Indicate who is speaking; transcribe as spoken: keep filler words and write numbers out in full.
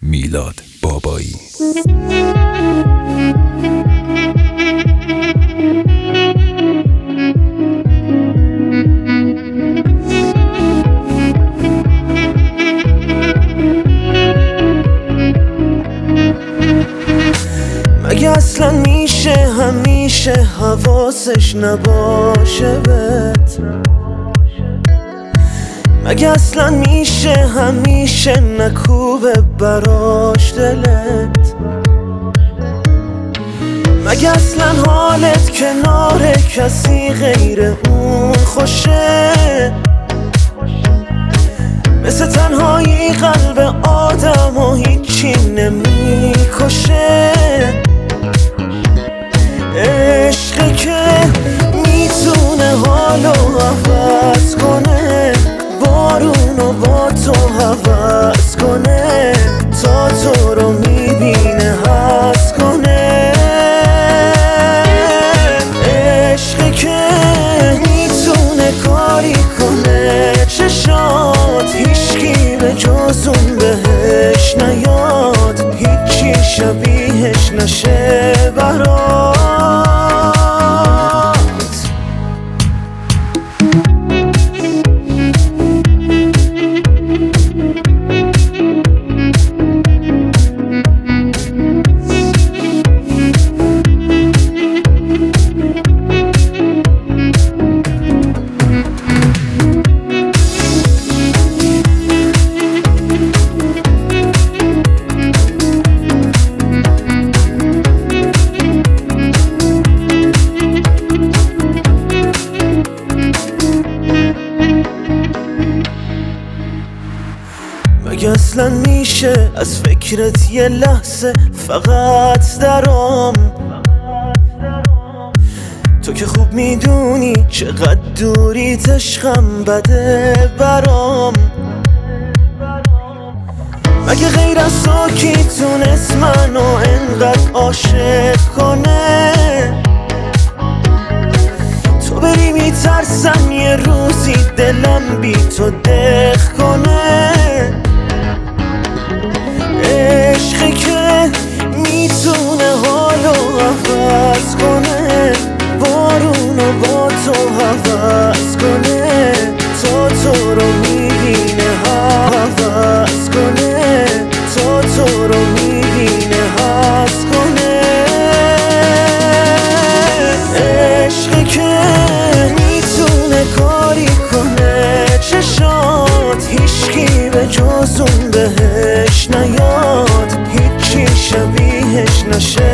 Speaker 1: میلاد بابایی.
Speaker 2: مگه اصلا میشه همیشه حواسش نباشه بهت؟ مگه اصلا میشه همیشه نکوبه براش دلت؟ مگه اصلا حالت کنار کسی غیر اون خوشه؟ مثل تنهایی قلب آدم و هیچی نمیکشه. عشقی که میتونه حالو عوض کنه، بارونو با تو حوض کنه، تا تو رو میبینه حس کنه. عشقی که میتونه کاری کنه چشات هیچکی به جز اون بهش نیاد، هیچی شبیهش نشه برات. مگه اصلا میشه از فکرت یه لحظه فقط درام؟ تو که خوب میدونی چقدر دوریت عشقم بده برام. مگه غیر از تو کی تونست منو انقدر عاشق کنه؟ تو بری میترسم یه روزی دلم بی تو دق کنه. عشقی که میتونه حالو عوض کنه، بارونو با تو حوض کنه، تا تو رو میبینه حوض کنه، تا تو رو میبینه حس کنه. عشقی که میتونه کاری کنه چشات هیچکی به جز اون بهش نیاد، هیچی شبیهش نشه